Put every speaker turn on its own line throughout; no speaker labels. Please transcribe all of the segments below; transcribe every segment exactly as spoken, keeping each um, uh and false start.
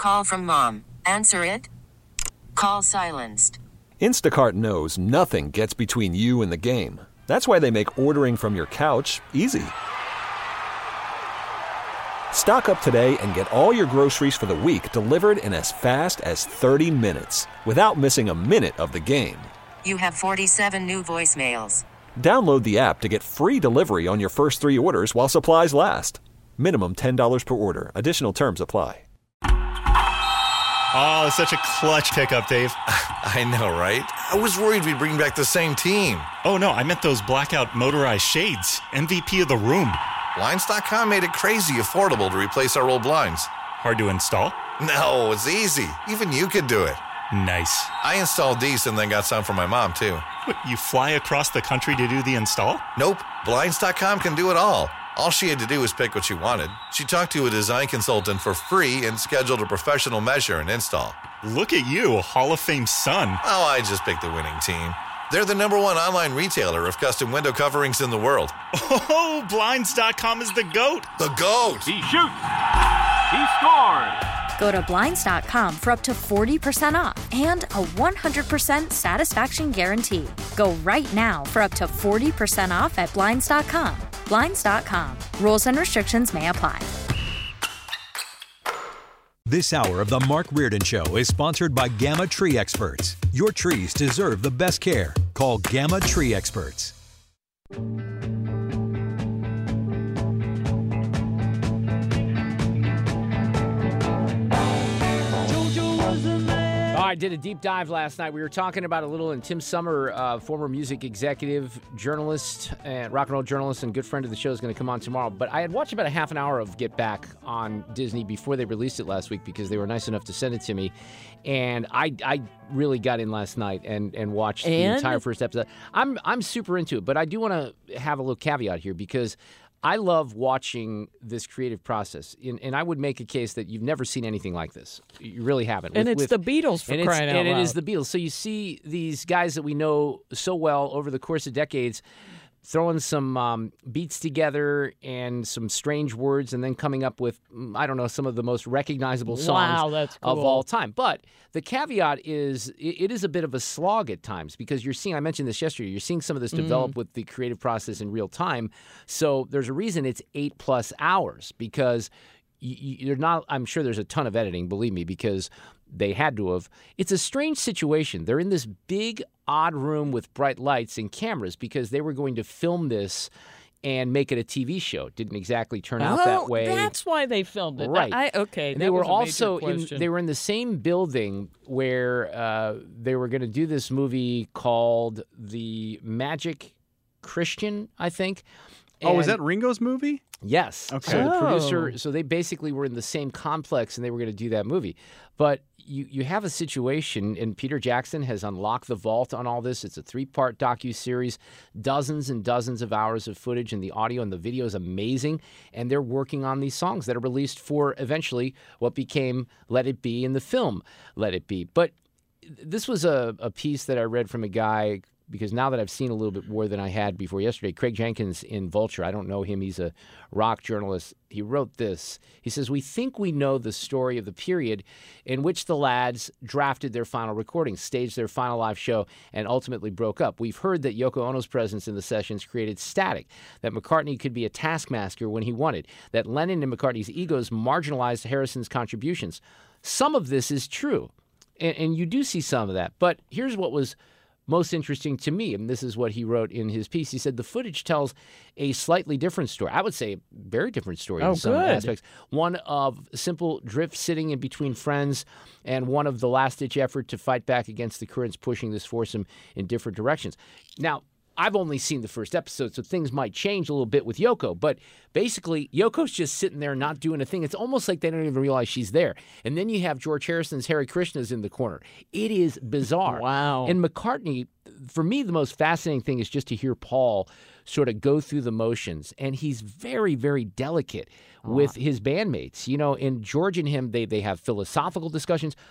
Call from mom. Answer it. Call silenced.
Instacart knows nothing gets between you and the game. That's why they make ordering from your couch easy. Stock up today and get all your groceries for the week delivered in as fast as thirty minutes without missing a minute of the game.
You have forty-seven new voicemails.
Download the app to get free delivery on your first three orders while supplies last. Minimum ten dollars per order. Additional terms apply.
Oh, such a clutch pickup, Dave.
I know, right? I was worried we'd bring back the same team.
Oh, no, I meant those blackout motorized shades. M V P of the room.
Blinds dot com made it crazy affordable to replace our old blinds.
Hard to install?
No, it's easy. Even you could do it.
Nice.
I installed these and then got some for my mom, too.
What, you fly across the country to do the install?
Nope. Blinds dot com can do it all. All she had to do was pick what she wanted. She talked to a design consultant for free and scheduled a professional measure and install.
Look at you, Hall of Fame son.
Oh, I just picked the winning team. They're the number one online retailer of custom window coverings in the world.
Oh, Blinds dot com is the GOAT.
The GOAT.
He shoots. He scores.
Go to Blinds dot com for up to forty percent off and a one hundred percent satisfaction guarantee. Go right now for up to forty percent off at Blinds dot com. Blinds dot com. Rules and restrictions may apply.
This hour of the Mark Reardon Show is sponsored by Gamma Tree Experts. Your trees deserve the best care. Call Gamma Tree Experts.
I did a deep dive last night. We were talking about a little, and Tim Summer, uh, former music executive, journalist, and rock and roll journalist, and good friend of the show, is going to come on tomorrow. But I had watched about a half an hour of Get Back on Disney before they released it last week because they were nice enough to send it to me. And I I really got in last night and, and watched
and?
the entire first episode. I'm, I'm super into it, but I do want to have a little caveat here because I love watching this creative process, and, and I would make a case that you've never seen anything like this. You really haven't.
And
with,
it's
with,
the Beatles, for
and
crying out
and
loud.
And it is the Beatles. So you see these guys that we know so well over the course of decades throwing some um, beats together and some strange words and then coming up with, I don't know, some of the most recognizable songs
wow, that's cool.
of all time. But the caveat is it, it is a bit of a slog at times because you're seeing, I mentioned this yesterday, you're seeing some of this develop mm. with the creative process in real time. So there's a reason it's eight plus hours because you, you're not, I'm sure there's a ton of editing, believe me, because they had to have. It's a strange situation. They're in this big, odd room with bright lights and cameras because they were going to film this and make it a T V show. It didn't exactly turn out
oh,
that way.
That's why they filmed it.
Right.
I, okay.
And
that
they were
was a
also
major
in.
question.
They were in the same building where uh, they were going to do this movie called The Magic Christian, I think.
Oh, was
And-
that Ringo's movie?
Yes.
Okay.
So the
Oh.
producer, so they basically were in the same complex and they were going to do that movie. But you, you have a situation, and Peter Jackson has unlocked the vault on all this. It's a three-part docuseries, dozens and dozens of hours of footage, and the audio and the video is amazing. And they're working on these songs that are released for eventually what became Let It Be in the film Let It Be. But this was a, a piece that I read from a guy, because now that I've seen a little bit more than I had before yesterday, Craig Jenkins in Vulture, I don't know him, he's a rock journalist. He wrote this. He says, "We think we know the story of the period in which the lads drafted their final recordings, staged their final live show, and ultimately broke up. We've heard that Yoko Ono's presence in the sessions created static, that McCartney could be a taskmaster when he wanted, that Lennon and McCartney's egos marginalized Harrison's contributions. Some of this is true, and, and you do see some of that. But here's what was most interesting to me, and this is what he wrote in his piece. He said, the footage tells a slightly different story. I would say a very different story
Oh,
in some
good.
aspects. One of simple drift sitting in between friends, and one of the last-ditch effort to fight back against the currents pushing this foursome in different directions." Now, I've only seen the first episode, so things might change a little bit with Yoko. But basically, Yoko's just sitting there not doing a thing. It's almost like they don't even realize she's there. And then you have George Harrison's Hare Krishnas in the corner. It is bizarre.
Wow.
And McCartney, for me, the most fascinating thing is just to hear Paul sort of go through the motions. And he's very, very delicate with his bandmates. You know, and George and him, they, they have philosophical discussions.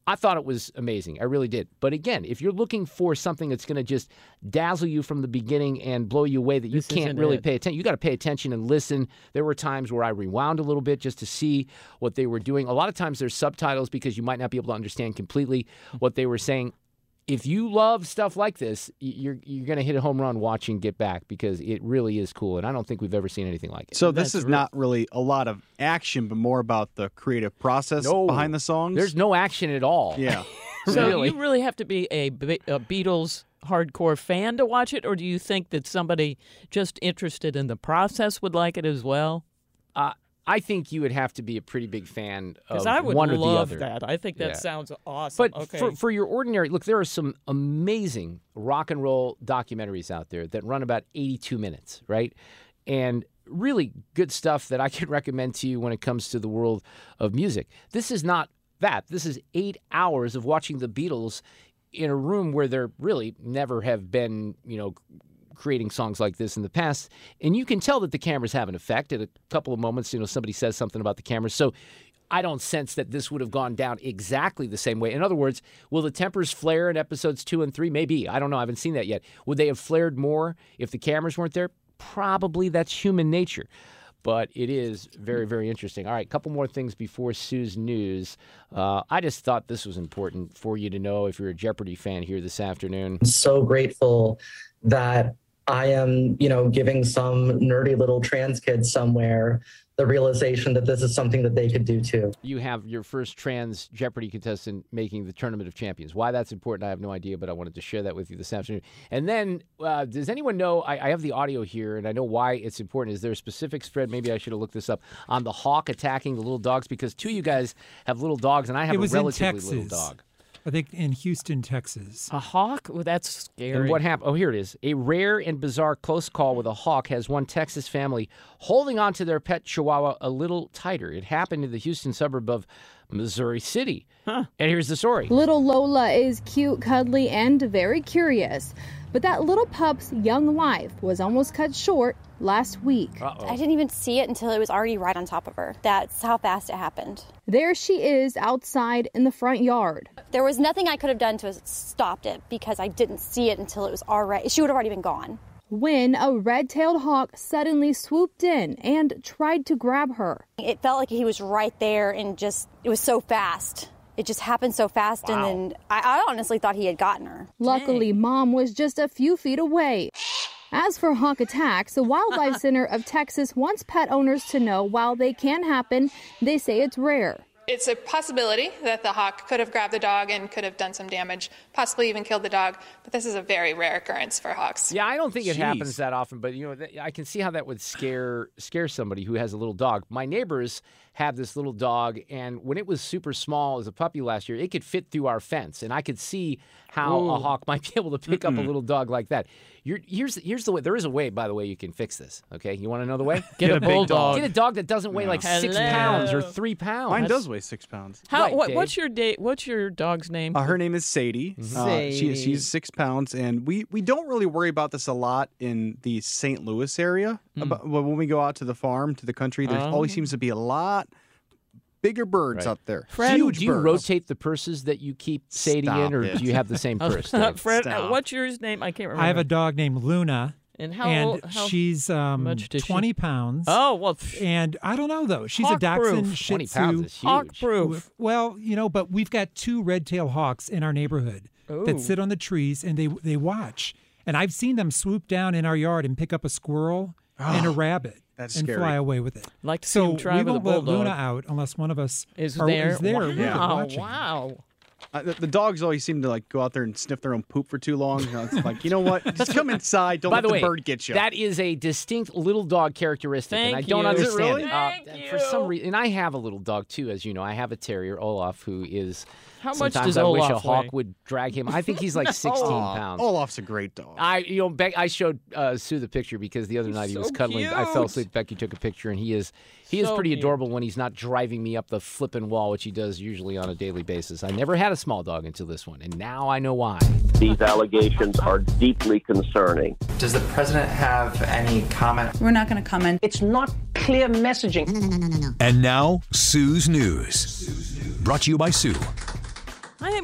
I thought it was amazing. I really did. But again, if you're looking for something that's going to just dazzle you from the beginning and blow you away that you
This
can't
isn't
really
it.
pay attention, you got to pay attention and listen. There were times where I rewound a little bit just to see what they were doing. A lot of times there's subtitles because you might not be able to understand completely what they were saying. If you love stuff like this, you're you're going to hit a home run watching Get Back because it really is cool, and I don't think we've ever seen anything like it.
So this is not really a lot of action, but more about the creative process
No.
behind the songs?
There's no action at all.
Yeah.
So
Really?
you really have to be a, Be- a Beatles hardcore fan to watch it, or do you think that somebody just interested in the process would like it as well?
Uh, I think you would have to be a pretty big fan of
Because I would
one or the
love
other.
that. I think that
Yeah.
sounds awesome.
But
okay.
for, for your ordinary, look, there are some amazing rock and roll documentaries out there that run about eighty-two minutes, right? And really good stuff that I can recommend to you when it comes to the world of music. This is not that. This is eight hours of watching the Beatles in a room where there really never have been, you know, creating songs like this in the past. And you can tell that the cameras have an effect. At a couple of moments, you know, somebody says something about the cameras. So I don't sense that this would have gone down exactly the same way. In other words, will the tempers flare in episodes two and three? Maybe. I don't know. I haven't seen that yet. Would they have flared more if the cameras weren't there? Probably. That's human nature. But it is very, very interesting. All right, a couple more things before Sue's news. Uh, I just thought this was important for you to know if you're a Jeopardy fan here this afternoon.
I'm so grateful that I am, you know, giving some nerdy little trans kids somewhere the realization that this is something that they could do too.
You have your first trans Jeopardy contestant making the Tournament of Champions. Why that's important, I have no idea, but I wanted to share that with you this afternoon. And then, uh, does anyone know, I, I have the audio here, and I know why it's important. Is there a specific spread, maybe I should have looked this up, on the hawk attacking the little dogs? Because two of you guys have little dogs, and I have
It was
a
in
relatively little
Texas.
dog.
I think in Houston, Texas.
A hawk? Well, that's scary.
And what happened? Oh, here it is. A rare and bizarre close call with a hawk has one Texas family holding on to their pet chihuahua a little tighter. It happened in the Houston suburb of Missouri City. Huh. And here's the story.
Little Lola is cute, cuddly, and very curious. But that little pup's young life was almost cut short last week.
Uh-oh.
I didn't even see it until it was already right on top of her. That's how fast it happened.
There she is outside in the front yard.
There was nothing I could have done to have stopped it because I didn't see it until it was already, she would have already been gone.
When a red-tailed hawk suddenly swooped in and tried to grab her.
It felt like he was right there and just, it was so fast. It just happened so fast,
Wow.
and then I, I honestly thought he had gotten her.
Luckily, Mom was just a few feet away. As for hawk attacks, the Wildlife Center of Texas wants pet owners to know while they can happen, they say it's rare.
It's a possibility that the hawk could have grabbed the dog and could have done some damage, possibly even killed the dog, but this is a very rare occurrence for hawks.
Yeah, I don't think it
Jeez.
happens that often, but you know, th- I can see how that would scare scare somebody who has a little dog. My neighbors have this little dog, and when it was super small as a puppy last year, it could fit through our fence, and I could see how
Ooh.
a hawk might be able to pick up a
Mm-mm.
little dog like that. You're, here's here's the way. There is a way, by the way, you can fix this. Okay, you want to know the way?
Get a
big
bulldog.
dog. Get a dog that doesn't weigh like six
Hello.
pounds or three pounds.
Mine does weigh six pounds.
How?
Right,
what,
Dave.
what's your date? What's your dog's name?
Uh, her name is Sadie. Uh, she,
Sadie.
she's six pounds, and we, we don't really worry about this a lot in the Saint Louis area. About, but when we go out to the farm, to the country, there
Oh.
always seems to be a lot bigger birds
Right.
up there.
do you,
Huge
do you
birds.
rotate the purses that you keep Sadie
Stop
in, or
it.
do you have the same purse?
Uh,
Dave?
Fred, uh,
Stop.
what's yours name? I can't remember.
I have a dog named Luna.
And how
and
old- how
she's um,
much does she-
twenty pounds.
Oh, well. pff,
And I don't know, though. She's a
Hawk-proof.
Dachshund Shih
twenty
Tzu.
pounds is huge.
Hawk-proof.
Well, you know, but we've got two red-tailed hawks in our neighborhood
Ooh.
that sit on the trees, and they they watch. And I've seen them swoop down in our yard and pick up a squirrel and a rabbit
That's
and
scary.
fly away with it.
Like to see
so
him try
we
with a
won't let
bulldog.
Luna out unless one of us
Is
are,
there?
Is there with it
Wow,
watching.
wow.
Uh, the, the dogs always seem to like go out there and sniff their own poop for too long. You know, it's like, you know what? Just come inside. Don't
By
let
the
the
way,
bird get you.
that is a distinct little dog characteristic, and I
Thank
don't
you. Is it
understand
really?
it. Uh,
Thank
for some
you.
reason, and I have a little dog too, as you know. I have a terrier, Olaf, who is.
How much
sometimes
does
I wish a
Olaf
hawk
weigh?
would drag him. I think he's like sixteen pounds.
Olaf's a great dog.
I, you know, Beck, I showed uh, Sue the picture because the other night he
so
was cuddling. I fell
cute.
asleep. Becky took a picture, and he is he is
So
pretty
cute.
adorable when he's not driving me up the flipping wall, which he does usually on a daily basis. I never had a small dog until this one, and now I know why.
These allegations are deeply concerning.
Does the president have any comment?
We're not going to comment.
It's not clear messaging.
And now, Sue's News. Brought to you by Sue.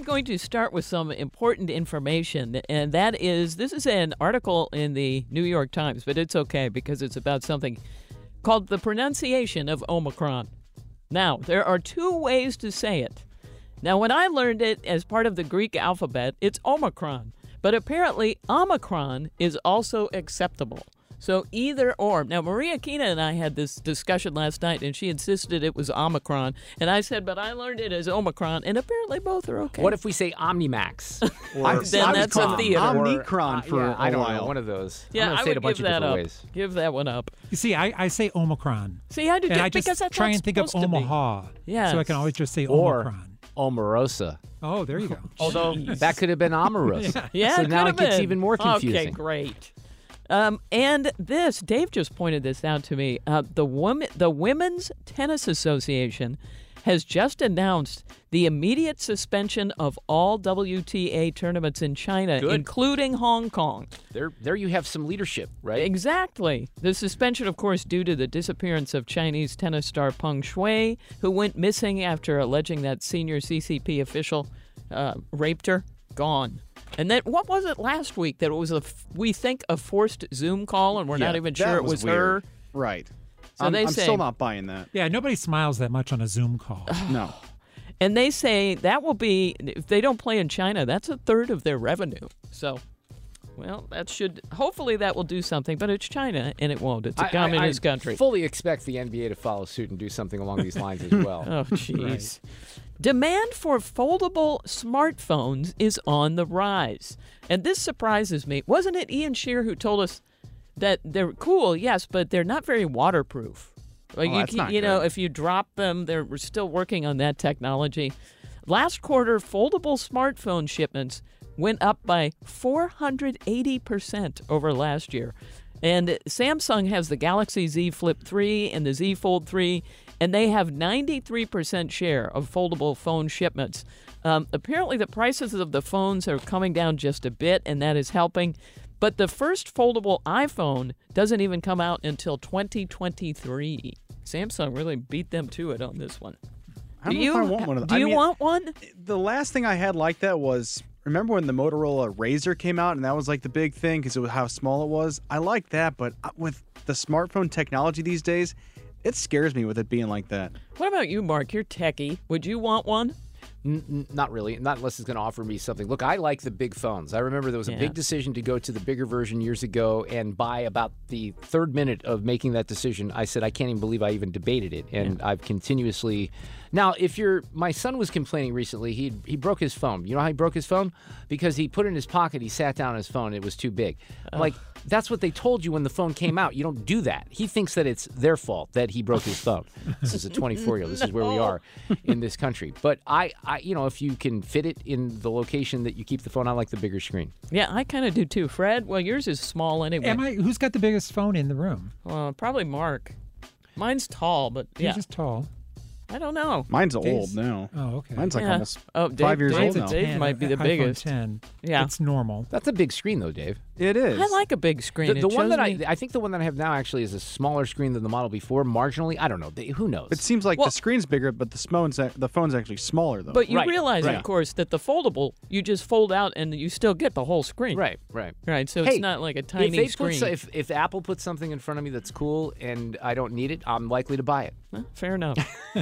I'm going to start with some important information, and that is this is an article in the New York Times, but it's okay because it's about something called the pronunciation of Omicron. Now, there are two ways to say it. Now, when I learned it as part of the Greek alphabet, it's Omicron, but apparently Omicron is also acceptable. So either or. Now, Maria Kina and I had this discussion last night, and she insisted it was Omicron. And I said, but I learned it as Omicron, and apparently both are okay.
What if we say Omnimax?
Or then that's a theater.
Omnicron
uh,
for
yeah,
a
I don't
while.
know, one of those.
Yeah,
I'm
I
gonna say
would
it a bunch
give
of
that
different
up.
ways.
Give that one up.
You see, I, I say Omicron.
See, I do
and
too,
I just
because that's
try
what's
and think of
supposed to be.
Omaha.
Yes.
So I can always just say
Or
Omicron.
Omarosa.
Oh, there you go.
Although that could have been Omarosa.
Yeah, yeah
so
it
now
could
it
have
gets
been.
even more confusing.
Okay, great. Um, and this, Dave just pointed this out to me. Uh, the woman, the Women's Tennis Association has just announced the immediate suspension of all W T A tournaments in China,
Good.
including Hong Kong.
There, there you have some leadership, right?
Exactly. The suspension, of course, due to the disappearance of Chinese tennis star Peng Shuai, who went missing after alleging that senior C C P official uh, raped her. Gone. And then what was it last week that it was a we think a forced Zoom call and we're
Yeah,
not even
that
sure it
was
was
weird.
her.
Right.
So
I'm,
they
I'm
say,
still not buying that.
Yeah, nobody smiles that much on a Zoom call.
No.
And they say that will be if they don't play in China, that's a third of their revenue. So, well, that should hopefully that will do something, but it's China and it won't. It's a
I- I-
communist
I
country.
fully expect the N B A to follow suit and do something along these lines as well.
Oh, jeez. Demand for foldable smartphones is on the rise. And this surprises me. Wasn't it Ian Shear who told us that they're cool, yes, but they're not very waterproof? Like
Oh,
you,
that's
can-
not
you know,
good.
if you drop them, they're we're still working on that technology. Last quarter, foldable smartphone shipments went up by four hundred eighty percent over last year. And Samsung has the Galaxy Z Flip three and the Z Fold three, and they have ninety-three percent share of foldable phone shipments. Um, apparently, the prices of the phones are coming down just a bit, and that is helping. But the first foldable iPhone doesn't even come out until twenty twenty-three. Samsung really beat them to it on this one.
I don't
do you
know if I want one of
Do
I
you
mean,
want one?
The last thing I had like that was, remember when the Motorola Razr came out and that was like the big thing because it was how small it was? I like that, but with the smartphone technology these days, it scares me with it being like that.
What about you, Mark? You're techie. Would you want one?
N- n- not really. Not unless it's going to offer me something. Look, I like the big phones. I remember there was a
Yeah.
big decision to go to the bigger version years ago, and by about the third minute of making that decision, I said, I can't even believe I even debated it. And I've continuously... Now, if you're... My son was complaining recently. He he broke his phone. You know how he broke his phone? Because he put it in his pocket, he sat down on his phone, and it was too big. I'm like, that's what they told you when the phone came out. You don't do that. He thinks that it's their fault that he broke his phone. This is a twenty-four-year-old. This is where we are in this country. But I, I, you know, if you can fit it in the location that you keep the phone, I like the bigger screen.
Yeah, I kind of do too. Fred, well, yours is small anyway.
Am I? Who's got the biggest phone in the room?
Well, probably Mark. Mine's tall, but
You're
yeah.
just tall.
I don't know.
Mine's
Dave's-
old now.
Oh, okay.
Mine's like
Yeah.
almost
Oh, Dave-
five years
Dave's
old
a
now.
Dave
ten,
might be the
iPhone
biggest.
ten.
Yeah.
It's normal.
That's a big screen, though, Dave.
It is.
I like a big screen.
The, the
It
one
shows
that I,
me-
I think the one that I have now actually is a smaller screen than the model before, marginally. I don't know. They, who knows?
It seems like
Well-
the screen's bigger, but the phone's the phone's actually smaller though.
But you
Right,
realize,
right.
of course, that the foldable, you just fold out and you still get the whole screen.
Right, right.
Right, so
Hey,
it's not like a tiny
if they
screen.
Put, so- if, if Apple puts something in front of me that's cool and I don't need it, I'm likely to buy it.
Well, fair enough.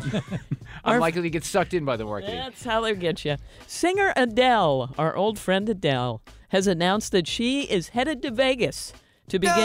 I'm
Our-
likely to get sucked in by the marketing.
That's how they get you. Singer Adele, our old friend Adele, has announced that she is headed to Vegas to begin.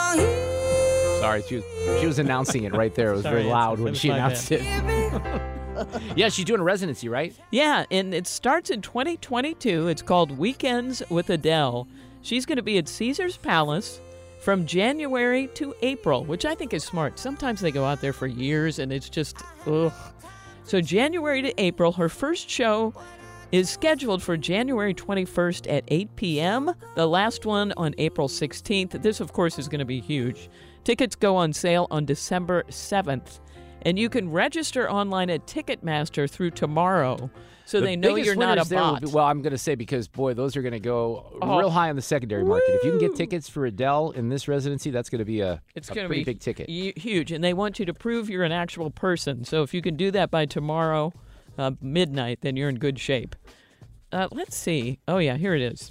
Sorry, she was, she was announcing it right there. It was
Sorry,
very loud
it's-
when
it's
she
my
announced it. Yeah, she's doing a residency, right?
Yeah, and it starts in twenty twenty-two. It's called Weekends with Adele. She's going to be at Caesar's Palace from January to April, which I think is smart. Sometimes they go out there for years and it's just, ugh. So January to April, her first show is scheduled for January twenty-first at eight p.m., the last one on April sixteenth. This, of course, is going to be huge. Tickets go on sale on December seventh, and you can register online at Ticketmaster through tomorrow, so
The
they know
biggest
you're not a
winners there will
bot.
be- well, I'm going to say because, boy, those are going to go
Oh.
real high on the secondary market. If you can get tickets for Adele in this residency, that's going to be a,
It's
a
going to
pretty
be
big ticket.
hu- huge, and they want you to prove you're an actual person. So if you can do that by tomorrow uh, midnight, then you're in good shape. uh, let's see. Oh, yeah, here it is.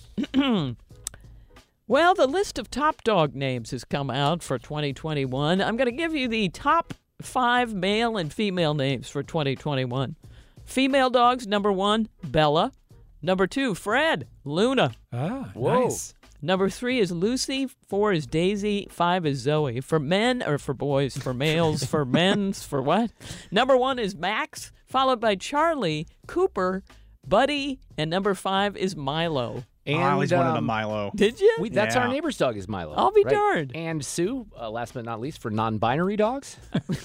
Well, the list of top dog names has come out for twenty twenty-one. I'm going to give you the top five male and female names for twenty twenty-one. Female dogs, number one, Bella. Number two, Fred. Luna.
Ah,
Whoa.
nice.
Number three is Lucy. Four is Daisy. Five is Zoe. For men, or for boys, for males, for men's, for what? Number one is Max, followed by Charlie, Cooper, Buddy, and number five is Milo.
And, I always um, wanted a
um,
Milo.
Did you?
We, that's
Yeah.
our neighbor's dog is Milo.
I'll be
right?
darned.
And Sue, uh, last but not least, for non-binary dogs.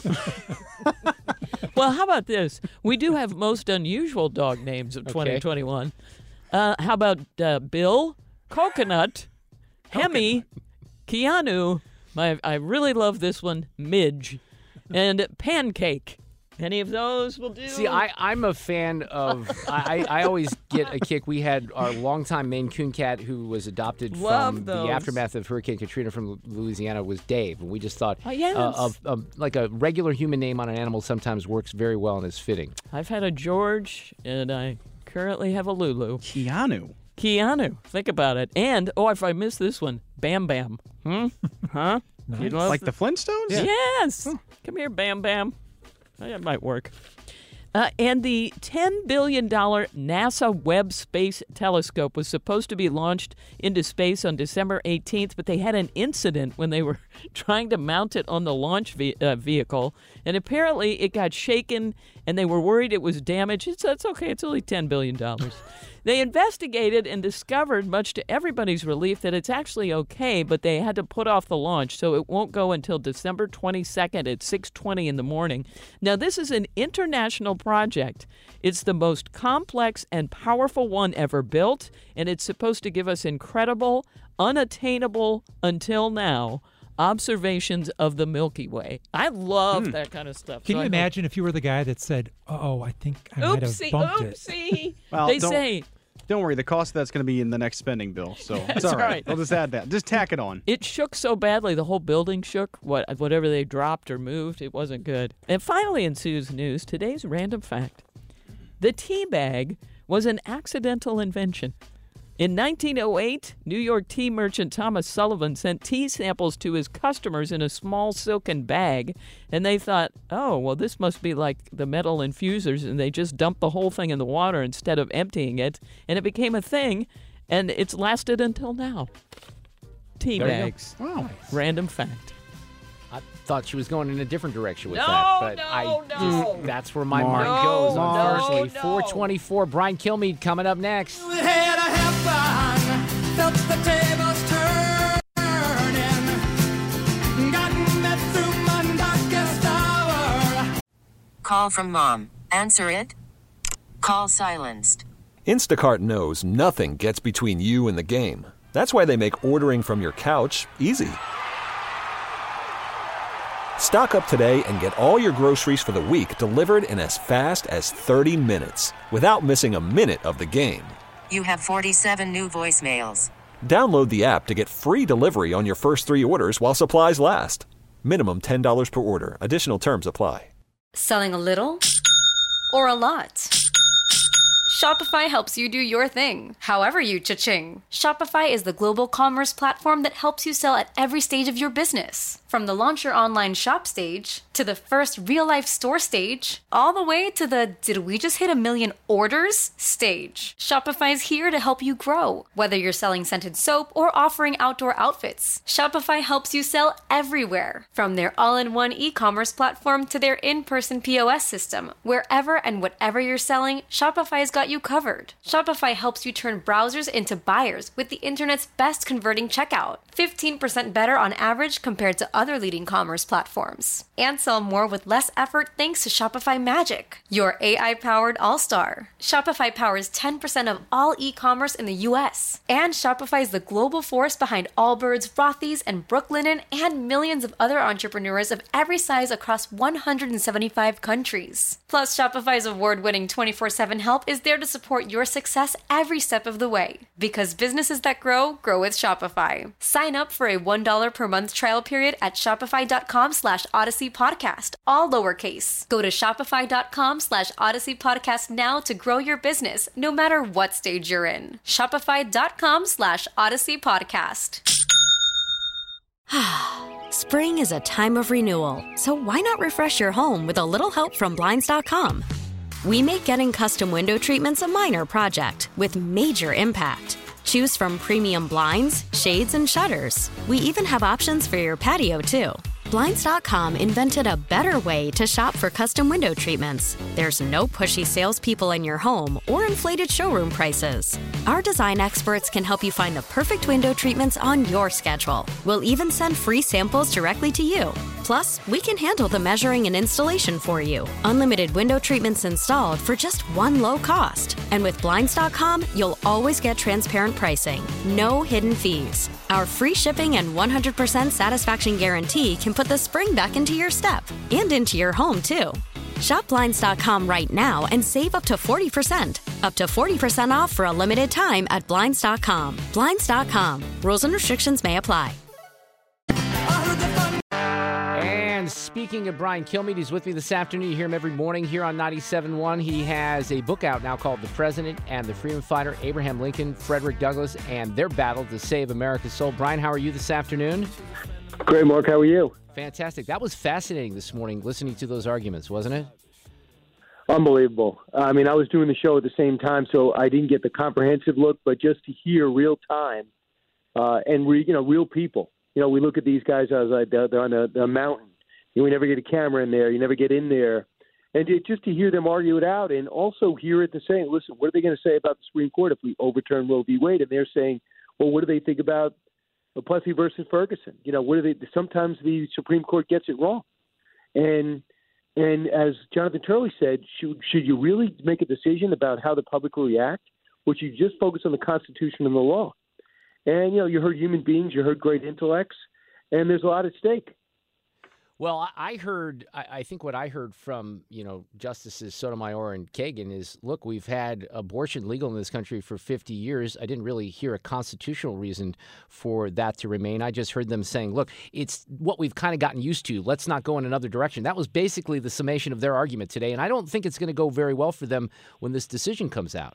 Well, how about this? We do have most unusual dog names of twenty twenty-one. Uh, how about uh, Bill, Coconut, Hemi, Keanu, my, I really love this one, Midge, and Pancake. Any of those will do.
See, I, I'm a fan of, I, I always get a kick. We had our longtime Maine Coon cat who was adopted
Love
from
those.
the aftermath of Hurricane Katrina from Louisiana was Dave. And we just thought
Oh, yes.
uh, of, of like a regular human name on an animal sometimes works very well and is fitting.
I've had a George, and I currently have a Lulu.
Keanu.
Keanu. Think about it. And, oh, if I miss this one, Bam Bam. Hmm? Huh?
Nice.
You'd love
Like
to-
the Flintstones?
Yes. Come here, Bam Bam. That might work. Uh, and the ten billion dollars NASA Webb Space Telescope was supposed to be launched into space on December eighteenth, but they had an incident when they were trying to mount it on the launch ve- uh, vehicle, and apparently it got shaken, and they were worried it was damaged. It's, it's okay, it's only ten billion dollars. They investigated and discovered, much to everybody's relief, that it's actually okay, but they had to put off the launch, so it won't go until December twenty-second at six twenty in the morning. Now, this is an international project. It's the most complex and powerful one ever built, and it's supposed to give us incredible, unattainable until now observations of the Milky Way. I love
Hmm.
that kind of stuff.
Can
So
you
I hope-
imagine if you were the guy that said, "Oh, I think I might have
Oopsie,
bumped it."
oopsie.
Well,
they
don't-
say
Don't worry, the cost of that's going to be in the next spending bill, so it's all right.
right.
We'll just add that. Just tack it on.
it shook so badly, the whole building shook. What whatever they dropped or moved, it wasn't good. And finally, in Sue's news, today's random fact: the tea bag was an accidental invention. In nineteen oh eight, New York tea merchant Thomas Sullivan sent tea samples to his customers in a small silken bag, and they thought, oh, well, this must be like the metal infusers, and they just dumped the whole thing in the water instead of emptying it, and it became a thing, and it's lasted until now. Tea
There you go.
bags.
Wow.
Random fact.
I thought she was going in a different direction with
No,
that, but
no,
I
no.
just, that's where my
Mark.
mind goes,
No,
unfortunately.
no, no.
four twenty-four, Brian Kilmeade coming up next.
Felt the tables turning, gotten me through my darkest hour.
Call from mom. Answer it. Call silenced.
Instacart knows nothing gets between you and the game. That's why they make ordering from your couch easy. Stock up today and get all your groceries for the week delivered in as fast as thirty minutes without missing a minute of the game.
You have forty-seven new voicemails.
Download the app to get free delivery on your first three orders while supplies last. Minimum ten dollars per order. Additional terms apply.
Selling a little or a lot? Shopify helps you do your thing, however you cha-ching. Shopify is the global commerce platform that helps you sell at every stage of your business. From the launch your online shop stage, to the first real-life store stage, all the way to the did we just hit a million orders stage. Shopify's here to help you grow. Whether you're selling scented soap or offering outdoor outfits, Shopify helps you sell everywhere. From their all-in-one e-commerce platform to their in-person P O S system, wherever and whatever you're selling, Shopify's got you covered. Shopify helps you turn browsers into buyers with the internet's best converting checkout. fifteen percent better on average compared to other leading commerce platforms. And sell more with less effort thanks to Shopify Magic, your A I-powered all-star. Shopify powers ten percent of all e-commerce in the U S. And Shopify is the global force behind Allbirds, Rothy's, and Brooklinen, and millions of other entrepreneurs of every size across one hundred seventy-five countries. Plus, Shopify's award-winning twenty-four seven help is there to support your success every step of the way. Because businesses that grow, grow with Shopify. Sign sign up for a one dollar per month trial period at shopify.com slash Odyssey Podcast, all lowercase. Go to shopify.com slash Odyssey Podcast now to grow your business, no matter what stage you're in. Shopify.com slash Odyssey Podcast.
Spring is a time of renewal, so why not refresh your home with a little help from Blinds dot com? We make getting custom window treatments a minor project with major impact. Choose from premium blinds, shades, and shutters. We even have options for your patio, too. Blinds dot com invented a better way to shop for custom window treatments. There's no pushy salespeople in your home or inflated showroom prices. Our design experts can help you find the perfect window treatments on your schedule. We'll even send free samples directly to you. Plus, we can handle the measuring and installation for you. Unlimited window treatments installed for just one low cost. And with Blinds dot com, you'll always get transparent pricing. No hidden fees. Our free shipping and one hundred percent satisfaction guarantee can put the spring back into your step and into your home, too. Shop Blinds dot com right now and save up to forty percent. Up to forty percent off for a limited time at Blinds dot com. Blinds dot com. Rules and restrictions may apply.
And speaking of Brian Kilmeade, he's with me this afternoon. You hear him every morning here on ninety-seven point one. He has a book out now called The President and the Freedom Fighter, Abraham Lincoln, Frederick Douglass, and their battle to save America's soul. Brian, how are you this afternoon?
Great, Mark. How are you?
Fantastic. That was fascinating this morning, listening to those arguments, wasn't it?
Unbelievable. I mean, I was doing the show at the same time, so I didn't get the comprehensive look, but just to hear real time uh, and, re, you know, real people. You know, we look at these guys as like they're, they're on a, a mountain. You know, we never get a camera in there. You never get in there. And to, just to hear them argue it out and also hear it to say, listen, what are they going to say about the Supreme Court if we overturn Roe v. Wade? And they're saying, well, what do they think about Plessy versus Ferguson? You know, what do they? Sometimes the Supreme Court gets it wrong. And and as Jonathan Turley said, should, should you really make a decision about how the public will react? Or should you just focus on the Constitution and the law? And, you know, you heard human beings, you heard great intellects, and there's a lot at stake.
Well, I heard, I think what I heard from, you know, Justices Sotomayor and Kagan is, look, we've had abortion legal in this country for fifty years. I didn't really hear a constitutional reason for that to remain. I just heard them saying, look, it's what we've kind of gotten used to. Let's not go in another direction. That was basically the summation of their argument today. And I don't think it's going to go very well for them when this decision comes out.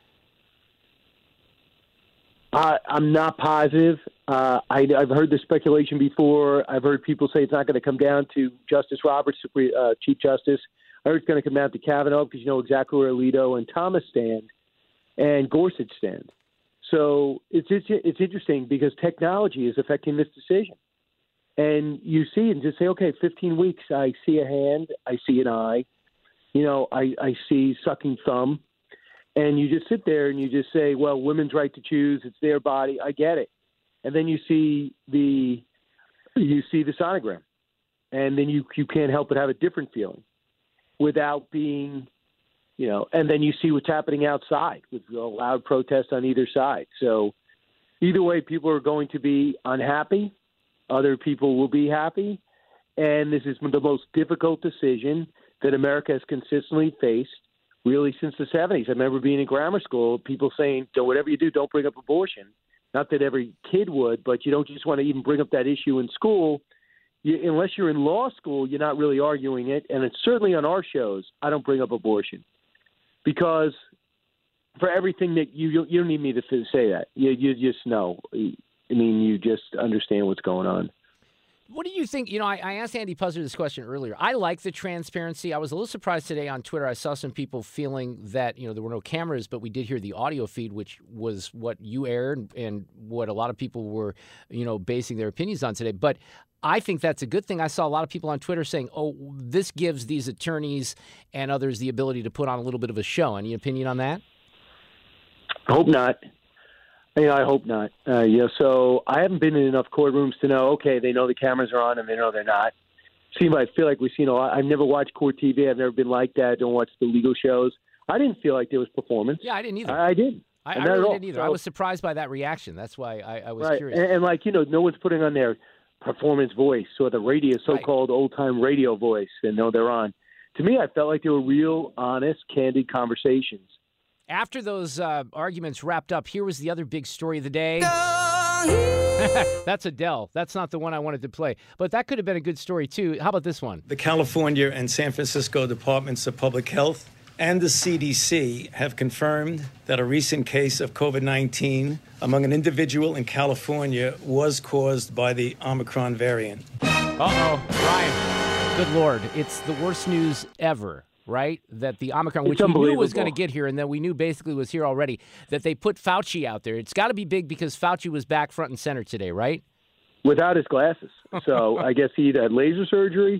Uh, I'm not positive. Uh, I, I've heard the speculation before. I've heard people say it's not going to come down to Justice Roberts, Supreme, uh, Chief Justice. I heard it's going to come down to Kavanaugh because you know exactly where Alito and Thomas stand and Gorsuch stand. So it's, it's it's interesting because technology is affecting this decision. And you see it and just say, okay, fifteen weeks, I see a hand, I see an eye, you know, I, I see sucking thumb. And you just sit there and you just say, well, women's right to choose, it's their body, I get it. And then you see the you see the sonogram. And then you you can't help but have a different feeling without being, you know, and then you see what's happening outside with a loud protest on either side. So either way, people are going to be unhappy. Other people will be happy. And this is the most difficult decision that America has consistently faced really since the seventies. I remember being in grammar school, people saying, "Don't whatever you do, don't bring up abortion." Not that every kid would, but you don't just want to even bring up that issue in school. You, unless you're in law school, you're not really arguing it. And it's certainly on our shows, I don't bring up abortion. Because for everything that you you, you don't need me to say that. You, you just know. I mean, you just understand what's going on.
What do you think? You know, I, I asked Andy Puzzer this question earlier. I like the transparency. I was a little surprised today on Twitter. I saw some people feeling that, you know, there were no cameras, but we did hear the audio feed, which was what you aired and what a lot of people were, you know, basing their opinions on today. But I think that's a good thing. I saw a lot of people on Twitter saying, oh, this gives these attorneys and others the ability to put on a little bit of a show. Any opinion on that?
I hope not. You know, I hope not. Uh, yeah, so I haven't been in enough courtrooms to know, okay, they know the cameras are on and they know they're not. Seem I feel like we've seen a lot. I've never watched court T V. I've never been like that. I don't watch the legal shows. I didn't feel like there was performance.
Yeah, I didn't either.
I, I didn't.
I, I really didn't either. So, I was surprised by that reaction. That's why I, I was
right.
curious.
And, and like, you know, no one's putting on their performance voice or the radio, so-called right. old-time radio voice and know they're on. To me, I felt like they were real, honest, candid conversations.
After those uh, arguments wrapped up, here was the other big story of the day. That's Adele. That's not the one I wanted to play. But that could have been a good story, too. How about this one?
The California and San Francisco Departments of Public Health and the C D C have confirmed that a recent case of COVID nineteen among an individual in California was caused by the Omicron variant.
Uh-oh, Ryan. Good Lord. It's the worst news ever, right? That the Omicron, which we knew was going to get here, and that we knew basically was here already, that they put Fauci out there. It's got to be big because Fauci was back front and center today, right?
Without his glasses. So I guess he either had laser surgery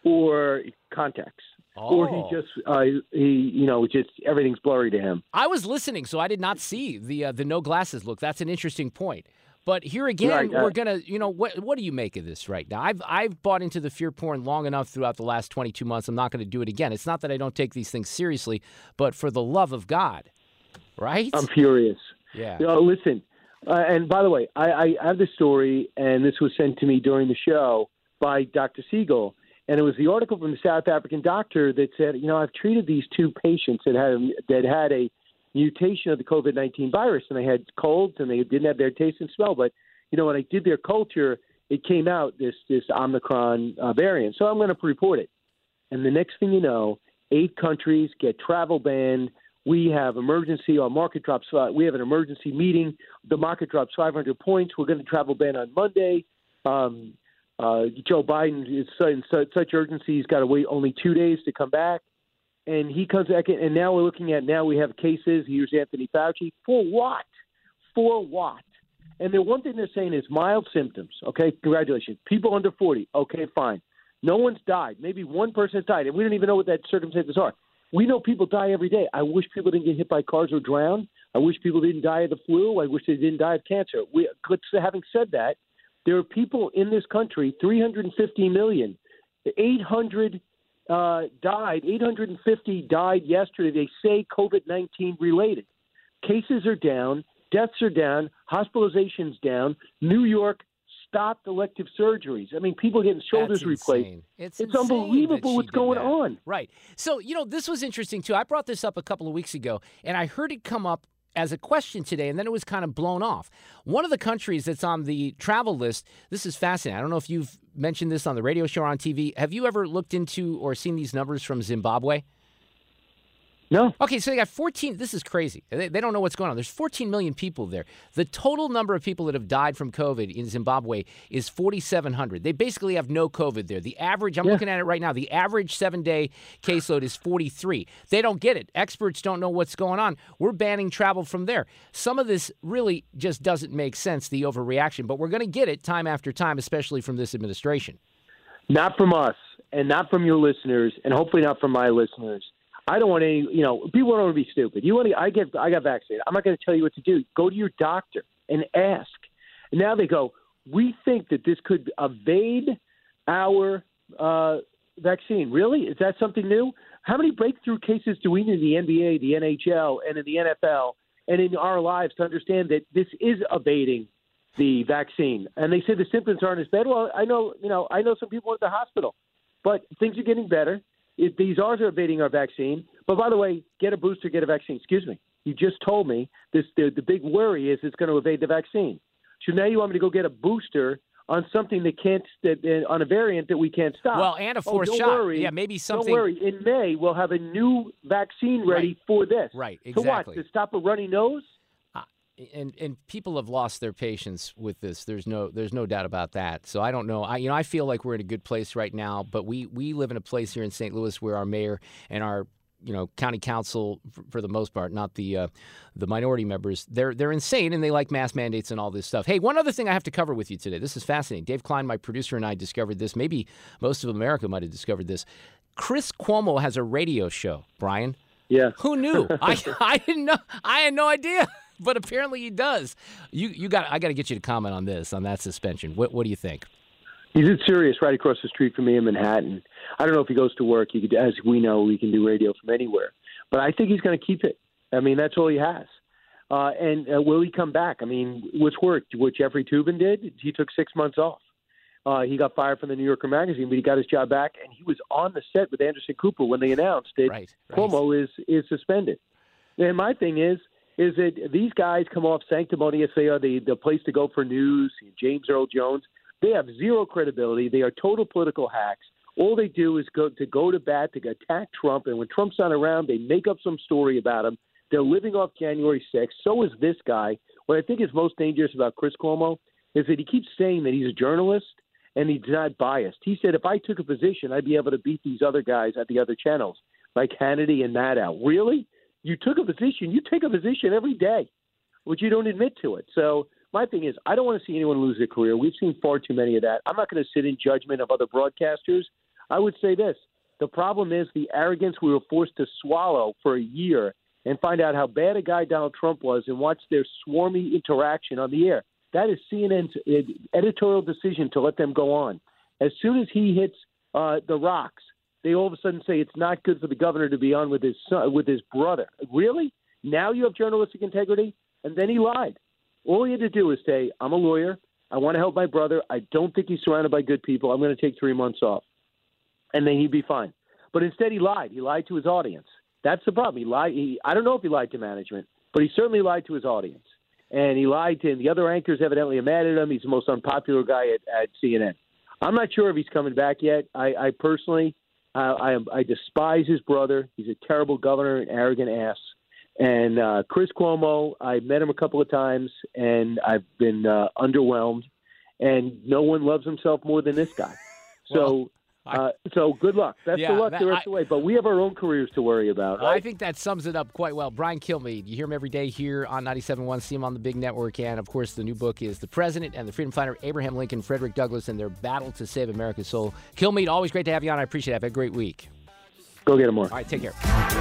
or contacts.
Oh.
Or he just, uh, he, you know, just everything's blurry to him.
I was listening, so I did not see the uh, the no glasses look. That's an interesting point. But here again,
Right, uh,
we're gonna, you know, what what do you make of this right now? I've I've bought into the fear porn long enough throughout the last twenty-two months. I'm not going to do it again. It's not that I don't take these things seriously, but for the love of God, right?
I'm furious.
Yeah.
You know, listen, uh, and by the way, I, I have this story, and this was sent to me during the show by Doctor Siegel. And it was the article from the South African doctor that said, you know, I've treated these two patients that had that had a mutation of the COVID nineteen virus, and they had colds, and they didn't have their taste and smell. But, you know, when I did their culture, it came out, this this Omicron uh, variant. So I'm going to report it. And the next thing you know, eight countries get travel banned. We have emergency, our market drops, uh, we have an emergency meeting. The market drops five hundred points. We're going to travel ban on Monday. Um Uh, Joe Biden is in such urgency, he's got to wait only two days to come back. And he comes back, and now we're looking at, now we have cases. Here's Anthony Fauci. For what? For what? And the one thing they're saying is mild symptoms. Okay, congratulations. People under forty. Okay, fine. No one's died. Maybe one person has died, and we don't even know what that circumstances are. We know people die every day. I wish people didn't get hit by cars or drown. I wish people didn't die of the flu. I wish they didn't die of cancer. We, having said that, there are people in this country, three hundred fifty million, eight hundred uh, died, eight hundred fifty died yesterday. They say COVID nineteen related. Cases are down, deaths are down, hospitalizations down. New York stopped elective surgeries. I mean, people getting shoulders
That's
replaced.
insane. It's,
it's
insane
unbelievable
that
what's
she did
going
that.
on.
Right. So, you know, this was interesting, too. I brought this up a couple of weeks ago, and I heard it come up as a question today, and then it was kind of blown off. One of the countries that's on the travel list, this is fascinating. I don't know if you've mentioned this on the radio show or on T V. Have you ever looked into or seen these numbers from Zimbabwe?
No.
Okay, so they got fourteen. This is crazy. They, they don't know what's going on. There's fourteen million people there. The total number of people that have died from COVID in Zimbabwe is forty-seven hundred. They basically have no COVID there. The average, I'm
Yeah.
looking at it right now, the average seven-day caseload is forty-three. They don't get it. Experts don't know what's going on. We're banning travel from there. Some of this really just doesn't make sense, the overreaction, but we're going to get it time after time, especially from this administration.
Not from us, and not from your listeners, and hopefully not from my listeners. I don't want any, you know, people don't want to be stupid. You want to, I get, I got vaccinated. I'm not going to tell you what to do. Go to your doctor and ask. And now they go, we think that this could evade our uh, vaccine. Really? Is that something new? How many breakthrough cases do we need in the N B A, the N H L, and in the N F L, and in our lives to understand that this is evading the vaccine? And they say the symptoms aren't as bad. Well, I know, you know, I know some people at the hospital, but things are getting better. It, these are evading our vaccine. But by the way, get a booster, get a vaccine. Excuse me. You just told me this. The, the big worry is it's going to evade the vaccine. So now you want me to go get a booster on something that can't, that, uh, on a variant that we can't stop.
Well, and a fourth
oh, don't
shot.
Worry.
Yeah, maybe something.
Don't worry. In May, we'll have a new vaccine ready
Right.
for this.
Right,
To what?
exactly.
To stop a runny nose?
And and people have lost their patience with this. There's no there's no doubt about that. So I don't know. I you know I feel like we're in a good place right now. But we we live in a place here in Saint Louis where our mayor and our you know county council, for, for the most part, not the uh, the minority members, they're they're insane and they like mask mandates and all this stuff. Hey, one other thing I have to cover with you today. This is fascinating. Dave Klein, my producer, and I discovered this. Maybe most of America might have discovered this. Chris Cuomo has a radio show. Brian.
Yeah.
Who knew? I I didn't know. I had no idea. But apparently he does. You you got. I got to get you to comment on this, on that suspension. What what do you think?
He's in Sirius, right across the street from me in Manhattan. I don't know if he goes to work. He could, as we know, he can do radio from anywhere. But I think he's going to keep it. I mean, that's all he has. Uh, and uh, will he come back? I mean, what's worked? What Jeffrey Toobin did? He took six months off. Uh, he got fired from the New Yorker magazine, but he got his job back, and he was on the set with Anderson Cooper when they announced that
right, right.
Cuomo is is suspended. And my thing is, is that these guys come off sanctimonious. They are the, the place to go for news. James Earl Jones. They have zero credibility. They are total political hacks. All they do is go to go to bat, to attack Trump. And when Trump's not around, they make up some story about him. They're living off January sixth. So is this guy. What I think is most dangerous about Chris Cuomo is that he keeps saying that he's a journalist and he's not biased. He said, if I took a position, I'd be able to beat these other guys at the other channels, like Hannity and Maddow. Really? You took a position. You take a position every day, but you don't admit to it. So my thing is, I don't want to see anyone lose their career. We've seen far too many of that. I'm not going to sit in judgment of other broadcasters. I would say this. The problem is the arrogance we were forced to swallow for a year and find out how bad a guy Donald Trump was and watch their swarmy interaction on the air. That is C N N's editorial decision to let them go on. As soon as he hits uh, the rocks, they all of a sudden say it's not good for the governor to be on with his son, with his brother. Really? Now you have journalistic integrity? And then he lied. All he had to do was say, I'm a lawyer. I want to help my brother. I don't think he's surrounded by good people. I'm going to take three months off. And then he'd be fine. But instead he lied. He lied to his audience. That's the problem. He lied. He, I don't know if he lied to management, but he certainly lied to his audience. And he lied to him. The other anchors evidently are mad at him. He's the most unpopular guy at, at C N N. I'm not sure if he's coming back yet. I, I personally, uh, I, I despise his brother. He's a terrible governor, an arrogant ass. And uh, Chris Cuomo, I met him a couple of times, and I've been uh, underwhelmed. And no one loves himself more than this guy. So. Well, Uh, so good luck. Best
Yeah,
of luck
that-
the rest
I-
of the way. But we have our own careers to worry about. Right?
I think that sums it up quite well. Brian Kilmeade, you hear him every day here on ninety-seven point one. See him on the big network. And, of course, the new book is The President and the Freedom Fighter, Abraham Lincoln, Frederick Douglass, and their battle to save America's soul. Kilmeade, always great to have you on. I appreciate it. Have a great week.
Go get him more.
All right, take care.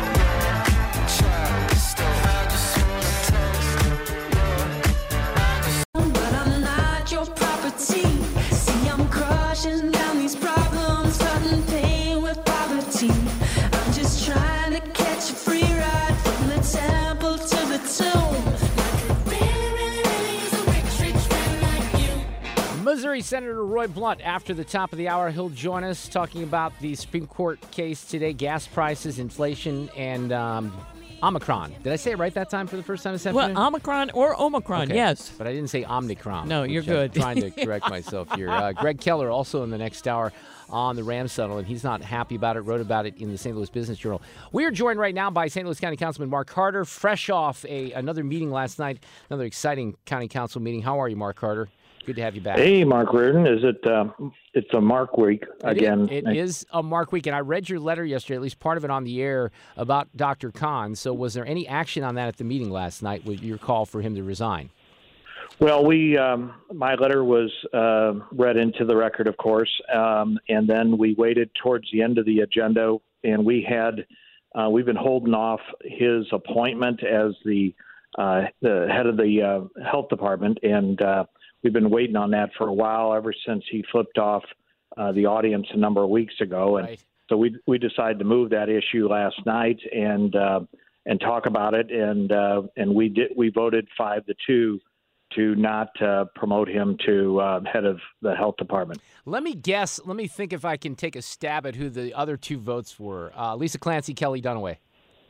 But I'm not your property. See, I'm crushing down these problems, flooding pain with poverty. I'm just trying to catch a free ride from the temple to the tomb. Really, really, really is a rich, rich man like you.
Missouri Senator Roy Blunt, after the top of the hour, he'll join us talking about the Supreme Court case today, gas prices, inflation, and um, Omicron. Did I say it right that time for the first time this
Well,
afternoon?
Omicron or Omicron,
Okay.
yes.
But I didn't say Omnicron.
No, you're
which I'm
good.
trying to correct myself here. Uh, Greg Keller, also in the next hour on the Ram Settle, and he's not happy about it, wrote about it in the Saint Louis Business Journal. We are joined right now by Saint Louis County Councilman Mark Carter, fresh off a another meeting last night, another exciting county council meeting. How are you, Mark Carter? Good to have you back.
Hey, Mark Reardon. Is it? Uh, it's a Mark week again.
It, it is a Mark week, and I read your letter yesterday, at least part of it on the air, about Doctor Khan. So was there any action on that at the meeting last night with your call for him to resign?
Well, we um, my letter was uh, read into the record, of course, um, and then we waited towards the end of the agenda, and we had uh, we've been holding off his appointment as the uh, the head of the uh, health department, and uh, we've been waiting on that for a while, ever since he flipped off uh, the audience a number of weeks ago, and
Right.
so we we decided to move that issue last night and uh, and talk about it, and uh, and we did we voted five to two. to not uh, promote him to uh, head of the health department.
Let me guess. Let me think if I can take a stab at who the other two votes were. Uh, Lisa Clancy, Kelly Dunaway.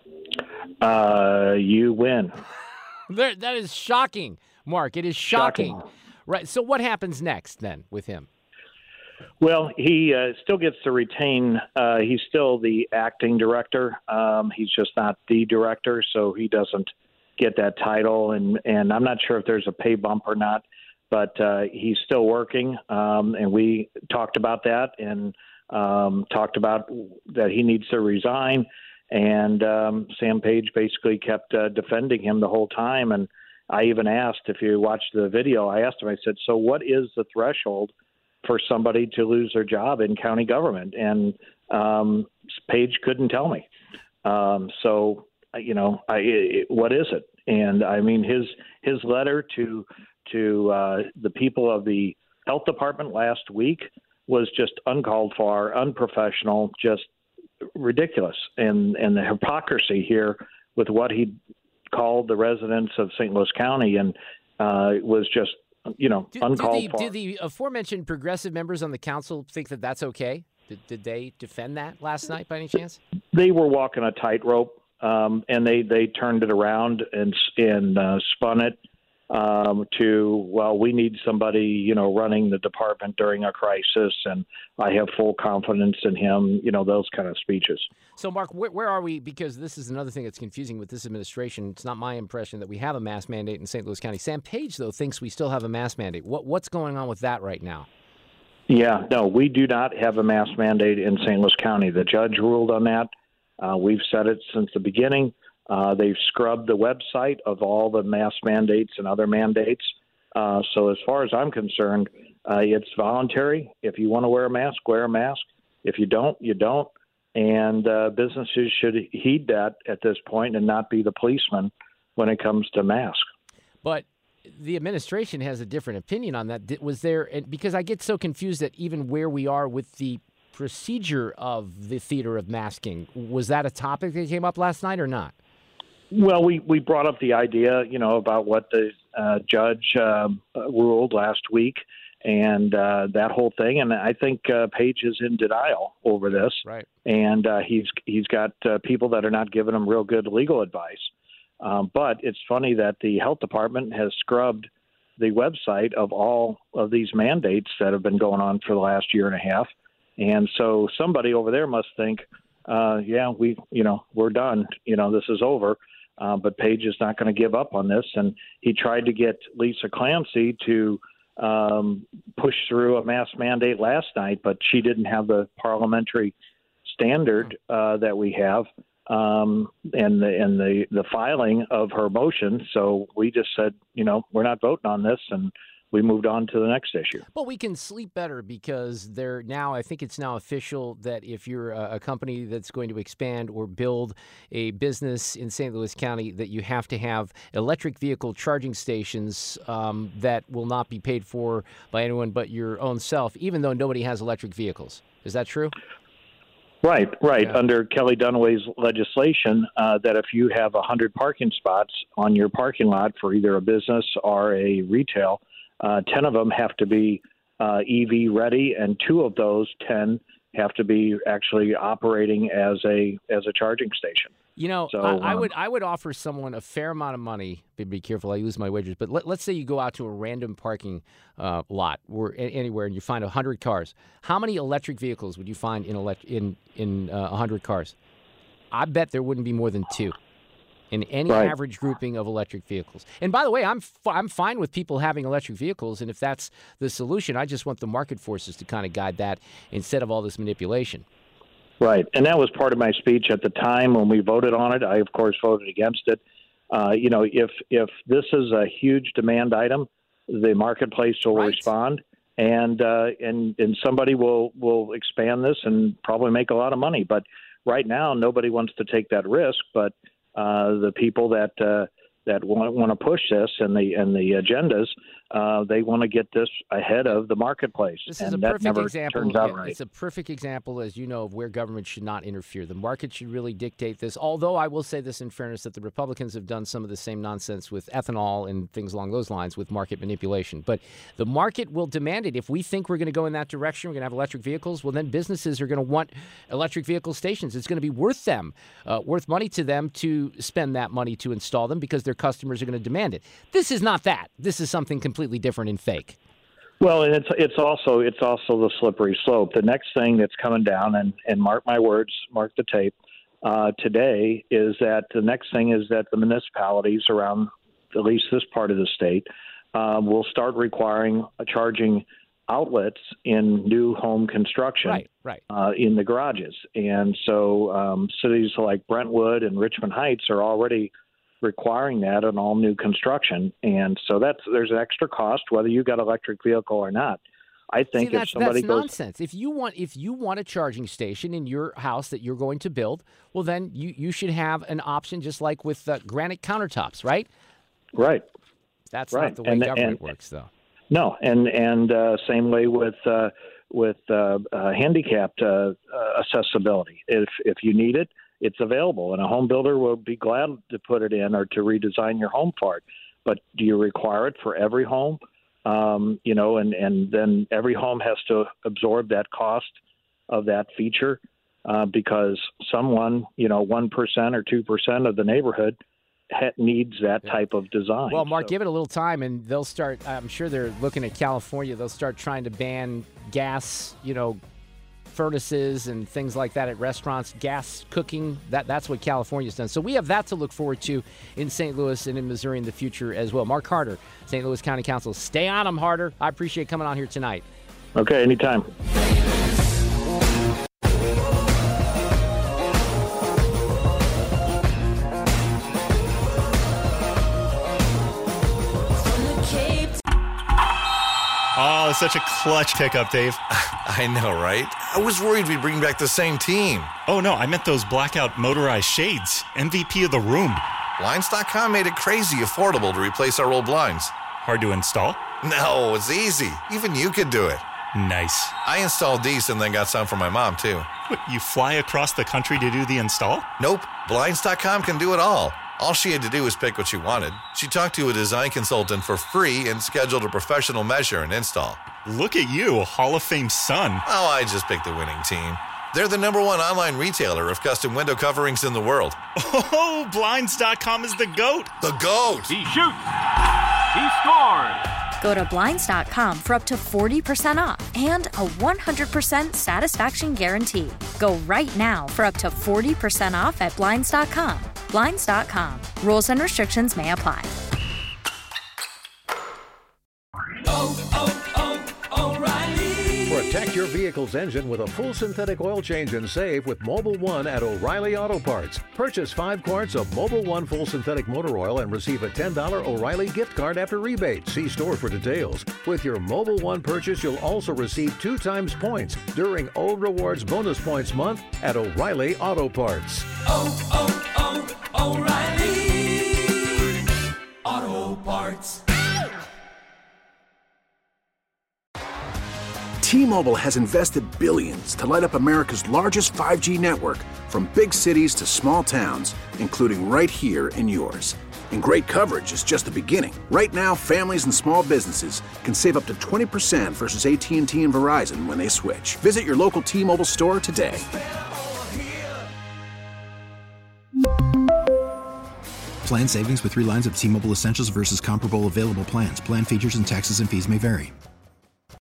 Uh, you win.
That that is shocking, Mark. It is shocking.
Shocking.
Right. So what happens next then with him?
Well, he uh, still gets to retain. Uh, he's still the acting director. Um, he's just not the director, so he doesn't get that title. And, and I'm not sure if there's a pay bump or not, but uh, he's still working. Um, and we talked about that and um, talked about that he needs to resign. And um, Sam Page basically kept uh, defending him the whole time. And I even asked, if you watched the video, I asked him, I said, so what is the threshold for somebody to lose their job in county government? And um, Page couldn't tell me. Um, so, you know, I, it, what is it? And I mean, his his letter to to uh, the people of the health department last week was just uncalled for, unprofessional, just ridiculous. And and the hypocrisy here with what he called the residents of Saint Louis County and uh, was just, you know,
Do,
uncalled
do the,
for.
do the aforementioned progressive members on the council think that that's okay? Did, did they defend that last night by any chance?
They were walking a tightrope. um, and they, they turned it around and and uh, spun it um, to, well, we need somebody, you know, running the department during a crisis, and I have full confidence in him, you know, those kind of speeches.
So, Mark, where, where are we? Because this is another thing that's confusing with this administration. It's not my impression that we have a mask mandate in Saint Louis County. Sam Page, though, thinks we still have a mask mandate. What What's going on with that right now?
Yeah, no, we do not have a mask mandate in Saint Louis County. The judge ruled on that. Uh, we've said it since the beginning. Uh, they've scrubbed the website of all the mask mandates and other mandates. Uh, so as far as I'm concerned, uh, it's voluntary. If you want to wear a mask, wear a mask. If you don't, you don't. And uh, businesses should heed that at this point and not be the policeman when it comes to masks.
But the administration has a different opinion on that. Was there, because I get so confused that even where we are with the procedure of the theater of masking, was that a topic that came up last night or not?
Well, we, we brought up the idea, you know, about what the uh, judge uh, ruled last week and uh, that whole thing. And I think uh, Page is in denial over this.
Right.
And uh, he's he's got uh, people that are not giving him real good legal advice. Um, but it's funny that the health department has scrubbed the website of all of these mandates that have been going on for the last year and a half. And so somebody over there must think, uh, yeah, we, you know, we're done. You know, this is over. Uh, but Page is not going to give up on this. And he tried to get Lisa Clancy to um, push through a mask mandate last night, but she didn't have the parliamentary standard uh, that we have um, and, the, and the, the filing of her motion. So we just said, you know, we're not voting on this, and we moved on to the next issue.
Well, we can sleep better because they're now, I think it's now official that if you're a, a company that's going to expand or build a business in Saint Louis County, that you have to have electric vehicle charging stations um, that will not be paid for by anyone but your own self, even though nobody has electric vehicles. Is that true?
Right, right.
Yeah.
Under Kelly Dunaway's legislation, uh, that if you have one hundred parking spots on your parking lot for either a business or a retail, Uh, ten of them have to be uh, E V ready, and two of those ten have to be actually operating as a as a charging station.
You know,
so,
I, I
um,
would I would offer someone a fair amount of money. Be, be careful, I lose my wagers. But let, let's say you go out to a random parking uh, lot or a- anywhere, and you find a hundred cars. How many electric vehicles would you find in elect in in a uh, hundred cars? I bet there wouldn't be more than two in any
Right.
average grouping of electric vehicles. And by the way, I'm f- I'm fine with people having electric vehicles, and if that's the solution, I just want the market forces to kind of guide that instead of all this manipulation.
Right, and that was part of my speech at the time when we voted on it. I, of course, voted against it. Uh, you know, if if this is a huge demand item, the marketplace will
Right.
respond, and uh, and and somebody will will expand this and probably make a lot of money. But right now, nobody wants to take that risk. But uh, the people that uh, that want want to push this and the and the agendas, uh, they want to get this ahead of the marketplace.
This
and
is a
that
perfect
never
example.
turns out
yeah,
right.
It's a perfect example, as you know, of where government should not interfere. The market should really dictate this. Although I will say this in fairness, that the Republicans have done some of the same nonsense with ethanol and things along those lines with market manipulation. But the market will demand it. If we think we're going to go in that direction, we're going to have electric vehicles, well, then businesses are going to want electric vehicle stations. It's going to be worth them, uh, worth money to them to spend that money to install them because their customers are going to demand it. This is not that. This is something completely different and fake.
Well, and it's it's also it's also the slippery slope. The next thing that's coming down, and, and mark my words, mark the tape, uh, today is that the next thing is that the municipalities around at least this part of the state uh, will start requiring uh, charging outlets in new home construction,
Right, right.
uh, in the garages, and so um, cities like Brentwood and Richmond Heights are already requiring that on all new construction, and so that's there's an extra cost whether you got an electric vehicle or not. I think
See,
if
that's,
somebody
that's
goes,
nonsense. If you want, if you want a charging station in your house that you're going to build, well, then you, you should have an option, just like with uh, granite countertops, right?
right?
That's
Right.
not the way
And-
government
and-
works, though.
No, and and uh, same way with uh, with uh, uh, handicapped uh, uh, accessibility. If if you need it, it's available, and a home builder will be glad to put it in or to redesign your home for it. But do you require it for every home? Um, you know, and, and then every home has to absorb that cost of that feature. uh, because someone, you know, one percent or two percent of the neighborhood ha- needs that type of design.
Well, Mark,
So-
give it a little time, and they'll start. I'm sure they're looking at California. They'll start trying to ban gas, you know, furnaces and things like that at restaurants. Gas cooking. That that's what California's done. So we have that to look forward to in Saint Louis and in Missouri in the future as well. Mark Harder, Saint Louis County Council. Stay on them, Harder. I appreciate coming on here tonight.
Okay, anytime.
Oh, such a clutch pickup, Dave.
I know, right? I was worried we'd bring back the same team.
Oh, no, I meant those blackout motorized shades. M V P of the room.
Blinds dot com made it crazy affordable to replace our old blinds.
Hard to install?
No, it's easy. Even you could do it.
Nice.
I installed these and then got some for my mom, too.
What, you fly across the country to do the install?
Nope. Blinds dot com can do it all. All she had to do was pick what she wanted. She talked to a design consultant for free and scheduled a professional measure and install.
Look at you, a Hall of Fame son.
Oh, I just picked the winning team. They're the number one online retailer of custom window coverings in the world.
Oh, Blinds dot com is the GOAT.
The GOAT.
He shoots. He scores.
Go to Blinds dot com for up to forty percent off and a one hundred percent satisfaction guarantee. Go right now for up to forty percent off at Blinds dot com. Blinds dot com. Rules and restrictions may apply.
Protect your vehicle's engine with a full synthetic oil change and save with Mobil one at O'Reilly Auto Parts. Purchase five quarts of Mobil one full synthetic motor oil and receive a ten dollars O'Reilly gift card after rebate. See store for details. With your Mobil one purchase, you'll also receive two times points during O Rewards Bonus Points Month at O'Reilly Auto Parts.
Oh, oh, oh, O'Reilly Auto Parts.
T-Mobile has invested billions to light up America's largest five G network, from big cities to small towns, including right here in yours. And great coverage is just the beginning. Right now, families and small businesses can save up to twenty percent versus A T and T and Verizon when they switch. Visit your local T-Mobile store today.
Plan savings with three lines of T-Mobile Essentials versus comparable available plans. Plan features and taxes and fees may vary.